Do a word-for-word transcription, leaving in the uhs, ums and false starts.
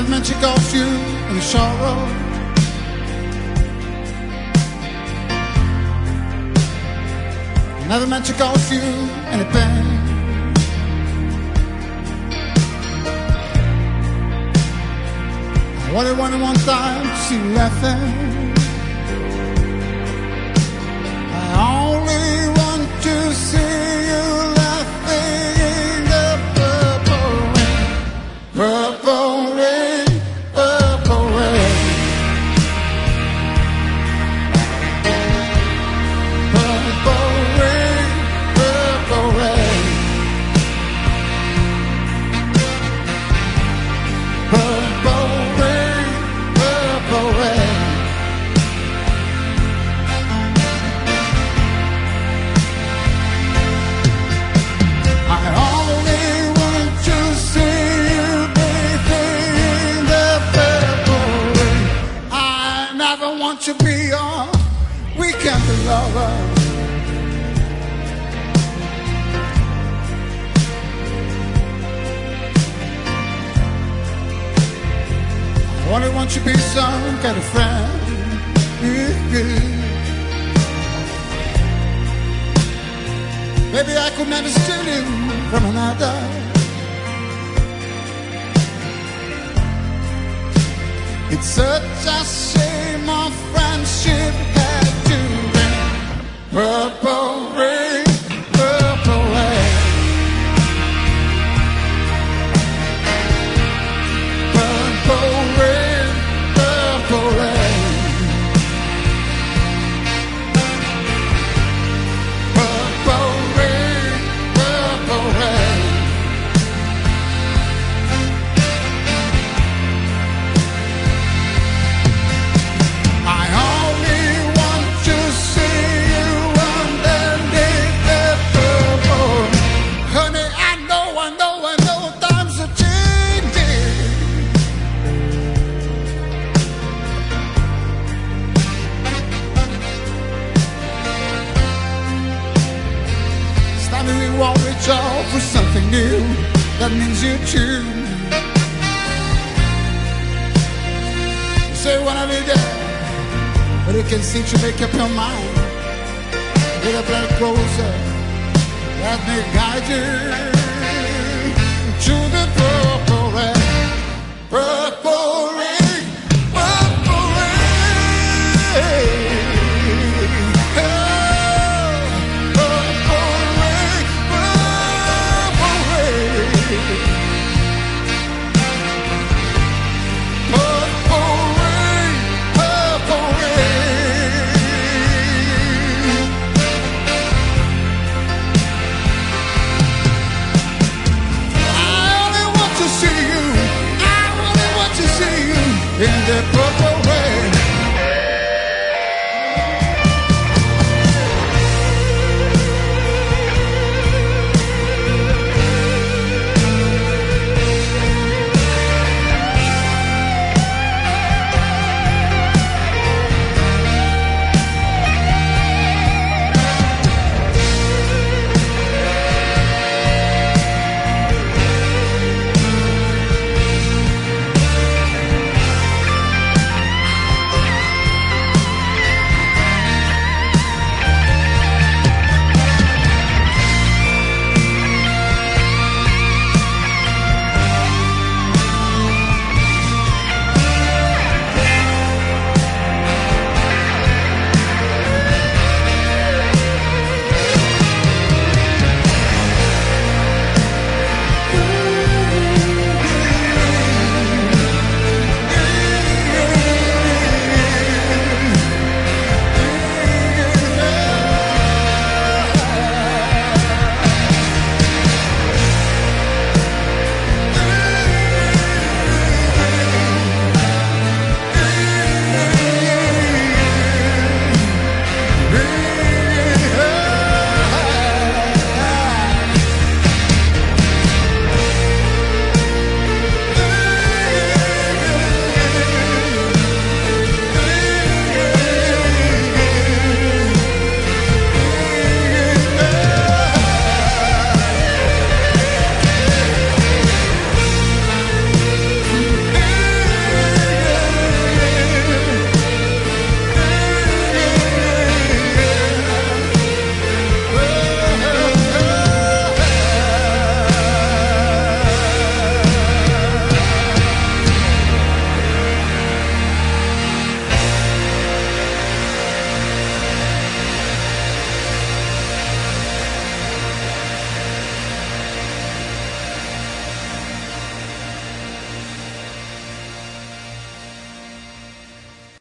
Another man took off you in the sorrow. Another man took off you in the pain. I only wanted one time to see you laughing. I only want to see you laughing in the purple rain, purple rain, purple rain, purple rain, purple rain, purple rain, purple rain. To be your weekend lover. I only want you to be some kind of friend. Maybe I could never steal you from another. It's such a shame our friendship had to end. Purple rain, purple rain, purple rain, purple rain, purple rain, purple rain. We won't reach out for something new. That means you too. You say you wanna be there, but you can see to make up your mind. Get a little closer. Let me guide you to the purple rain, purple rain, purple rain. In the